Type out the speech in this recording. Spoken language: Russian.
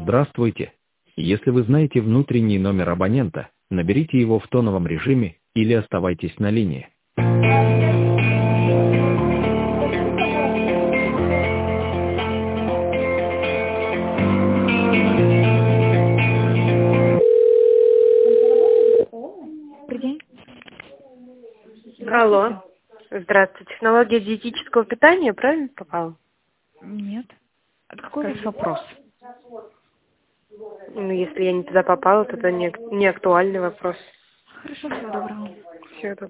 Здравствуйте. Если вы знаете внутренний номер абонента, наберите его в тоновом режиме или оставайтесь на линии. Добрый день. Алло. Здравствуйте. Технология диетического питания, правильно попала? Нет. А какой у вас вопрос? Ну, если я не туда попала, то это не актуальный вопрос. Хорошо, всего доброго. Всего доброго.